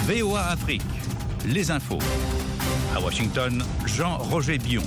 VOA Afrique, les infos. À Washington, Jean-Roger Bion.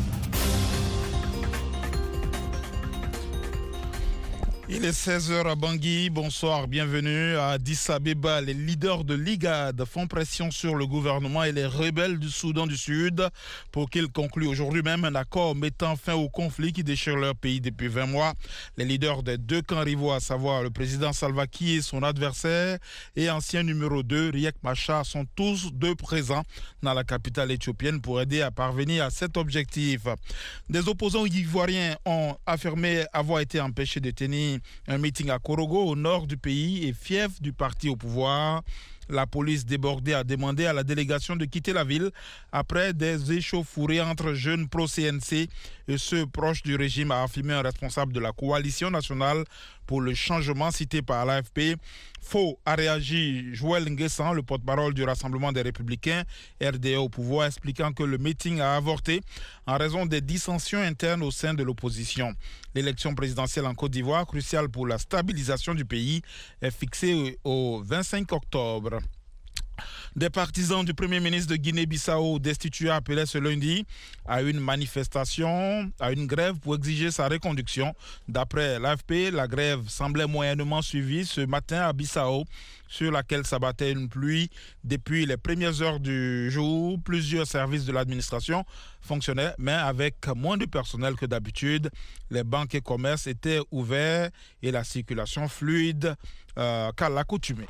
Il est 16h à Bangui. Bonsoir, bienvenue à Addis Abeba. Les leaders de l'IGAD font pression sur le gouvernement et les rebelles du Soudan du Sud pour qu'ils concluent aujourd'hui même un accord mettant fin au conflit qui déchire leur pays depuis 20 mois. Les leaders des deux camps rivaux, à savoir le président Salva Kiir et son adversaire et ancien numéro 2, Riek Machar, sont tous deux présents dans la capitale éthiopienne pour aider à parvenir à cet objectif. Des opposants ivoiriens ont affirmé avoir été empêchés de tenir un meeting à Korogo, au nord du pays et fief du parti au pouvoir. La police débordée a demandé à la délégation de quitter la ville après des échauffourées entre jeunes pro-CNC et ceux proches du régime, a affirmé un responsable de la coalition nationale pour le changement cité par l'AFP. Faux a réagi Joël Nguessan, le porte-parole du Rassemblement des Républicains, RDE au pouvoir, expliquant que le meeting a avorté en raison des dissensions internes au sein de l'opposition. L'élection présidentielle en Côte d'Ivoire, cruciale pour la stabilisation du pays, est fixée au 25 octobre. Des partisans du Premier ministre de Guinée-Bissau destitué appelaient ce lundi à une manifestation, à une grève pour exiger sa reconduction. D'après l'AFP, la grève semblait moyennement suivie ce matin à Bissau, sur laquelle s'abattait une pluie depuis les premières heures du jour. Plusieurs services de l'administration fonctionnaient, mais avec moins de personnel que d'habitude. Les banques et commerces étaient ouverts et la circulation fluide qu'à l'accoutumée.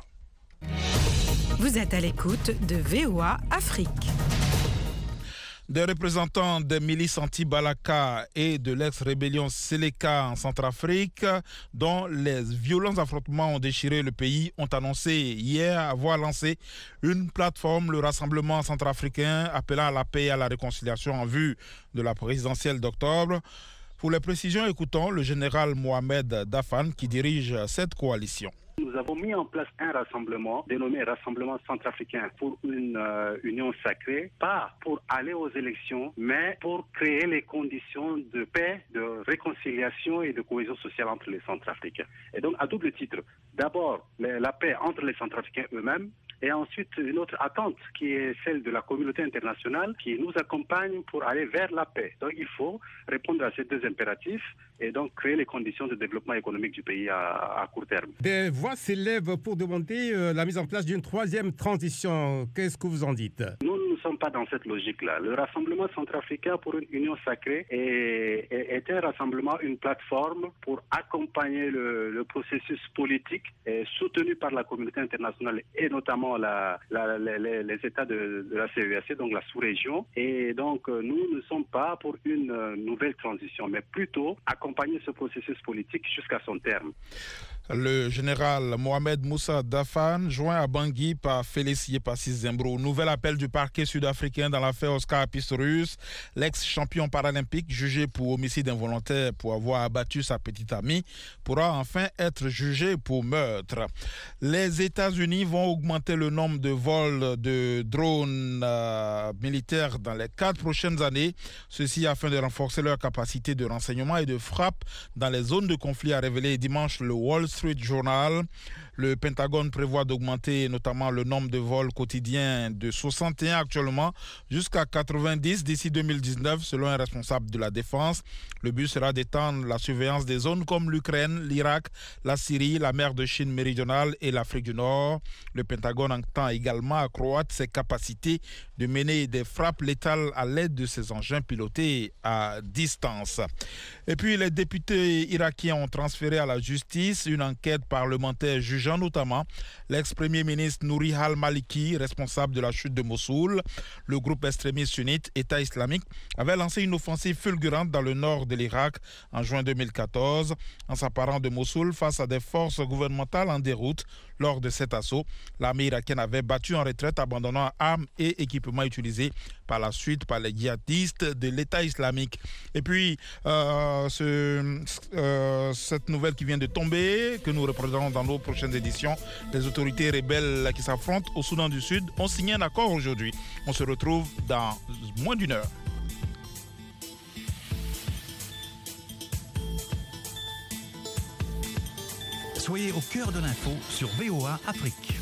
Vous êtes à l'écoute de VOA Afrique. Des représentants des milices anti-Balaka et de l'ex-rébellion Seleka en Centrafrique, dont les violents affrontements ont déchiré le pays, ont annoncé hier avoir lancé une plateforme, le Rassemblement centrafricain, appelant à la paix et à la réconciliation en vue de la présidentielle d'octobre. Pour les précisions, écoutons le général Mohamed Dafan qui dirige cette coalition. Nous avons mis en place un rassemblement dénommé Rassemblement centrafricain pour une union sacrée, pas pour aller aux élections, mais pour créer les conditions de paix, de réconciliation et de cohésion sociale entre les Centrafricains. Et donc à double titre, d'abord la paix entre les Centrafricains eux-mêmes, et ensuite une autre attente qui est celle de la communauté internationale qui nous accompagne pour aller vers la paix. Donc il faut répondre à ces deux impératifs et donc créer les conditions de développement économique du pays à court terme. Des voix s'élèvent pour demander la mise en place d'une troisième transition. Qu'est-ce que vous en dites ? Nous ne sommes pas dans cette logique-là. Le Rassemblement centrafricain pour une union sacrée est un rassemblement, une plateforme pour accompagner le processus politique soutenu par la communauté internationale et notamment les États de la CEAC, donc la sous-région. Et donc, nous ne sommes pas pour une nouvelle transition, mais plutôt accompagner ce processus politique jusqu'à son terme. Le général Mohamed Moussa Dafan, joint à Bangui par Félix Yepassis Zembro. Nouvel appel du parquet sud-africain dans l'affaire Oscar Pistorius, l'ex-champion paralympique jugé pour homicide involontaire pour avoir abattu sa petite amie, pourra enfin être jugé pour meurtre. Les États-Unis vont augmenter le nombre de vols de drones militaires dans les 4 prochaines années, ceci afin de renforcer leur capacité de renseignement et de frappe dans les zones de conflit, a révélé dimanche le Wall Street Journal. Le Pentagone prévoit d'augmenter notamment le nombre de vols quotidiens de 61 actuellement jusqu'à 90 d'ici 2019 selon un responsable de la défense. Le but sera d'étendre la surveillance des zones comme l'Ukraine, l'Irak, la Syrie, la mer de Chine méridionale et l'Afrique du Nord. Le Pentagone entend également accroître ses capacités de mener des frappes létales à l'aide de ses engins pilotés à distance. Et puis les députés irakiens ont transféré à la justice une enquête parlementaire jugeant notamment l'ex-premier ministre Nouri al-Maliki, responsable de la chute de Mossoul. Le groupe extrémiste sunnite État islamique avait lancé une offensive fulgurante dans le nord de l'Irak en juin 2014 en s'emparant de Mossoul face à des forces gouvernementales en déroute. Lors de cet assaut, l'armée irakienne avait battu en retraite, abandonnant armes et équipements utilisés par la suite par les djihadistes de l'État islamique. Et puis, cette nouvelle qui vient de tomber, que nous représenterons dans nos prochaines éditions, les autorités rebelles qui s'affrontent au Soudan du Sud ont signé un accord aujourd'hui. On se retrouve dans moins d'une heure. Soyez au cœur de l'info sur VOA Afrique.